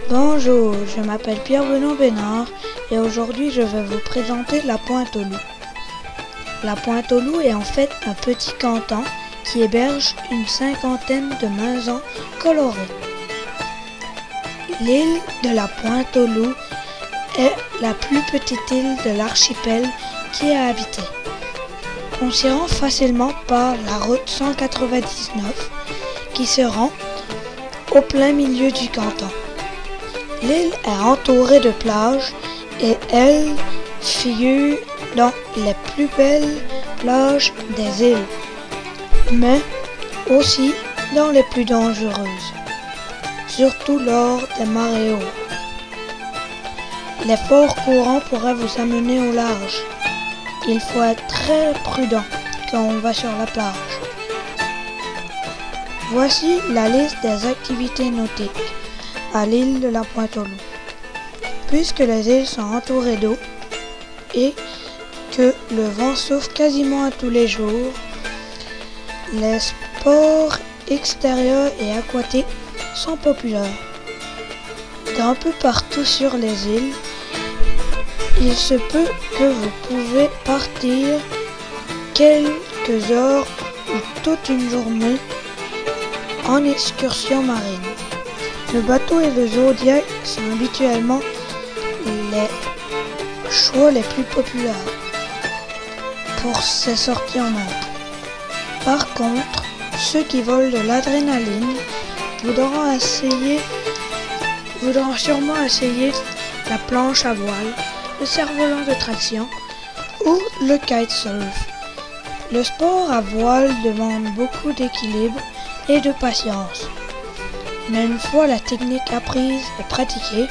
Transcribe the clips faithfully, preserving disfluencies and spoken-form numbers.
Bonjour, je m'appelle Pierre-Benoît Bénard et aujourd'hui je vais vous présenter la Pointe-aux-Loups. La Pointe-aux-Loups est en fait un petit canton qui héberge une cinquantaine de maisons colorées. L'île de la Pointe-aux-Loups est la plus petite île de l'archipel qui est habitée. On s'y rend facilement par la route cent quatre-vingt-dix-neuf qui se rend au plein milieu du canton. L'île est entourée de plages et elle figure dans les plus belles plages des îles, mais aussi dans les plus dangereuses, surtout lors des marées hautes. Les forts courants pourraient vous amener au large. Il faut être très prudent quand on va sur la plage. Voici la liste des activités nautiques à l'île de la Pointe-aux-Loups. Puisque les îles sont entourées d'eau et que le vent souffle quasiment à tous les jours, les sports extérieurs et aquatiques sont populaires. D'un peu partout sur les îles, il se peut que vous pouvez partir quelques heures ou toute une journée en excursion marine. Le bateau et le Zodiac sont habituellement les choix les plus populaires pour ces sorties en mer. Par contre, ceux qui volent de l'adrénaline voudront essayer, voudront sûrement essayer la planche à voile, le cerf-volant de traction ou le kitesurf. Le sport à voile demande beaucoup d'équilibre et de patience. Mais une fois la technique apprise et pratiquée,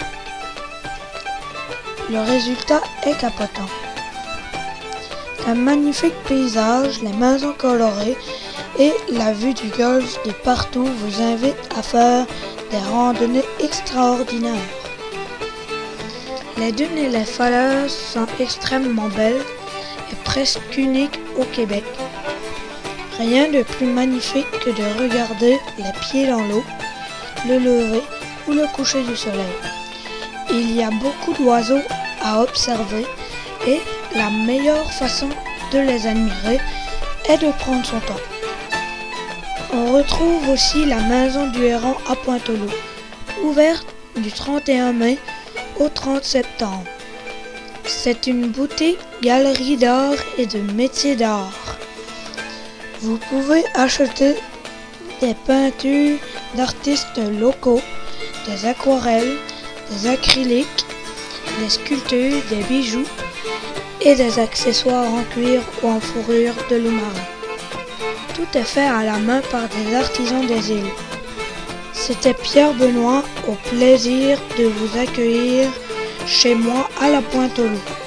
le résultat est capotant. Un magnifique paysage, les maisons colorées et la vue du golfe de partout vous invitent à faire des randonnées extraordinaires. Les dunes et les falaises sont extrêmement belles et presque uniques au Québec. Rien de plus magnifique que de regarder les pieds dans l'eau, le lever ou le coucher du soleil. Il y a beaucoup d'oiseaux à observer et la meilleure façon de les admirer est de prendre son temps. On retrouve aussi la maison du héron à Pointe-aux-Loups, ouverte du trente et un mai au trente septembre. C'est une boutique galerie d'art et de métiers d'art. Vous pouvez acheter des peintures d'artistes locaux, des aquarelles, des acryliques, des sculptures, des bijoux et des accessoires en cuir ou en fourrure de loup marin. Tout est fait à la main par des artisans des îles. C'était Pierre Benoît, au plaisir de vous accueillir chez moi à la Pointe-aux-Loups.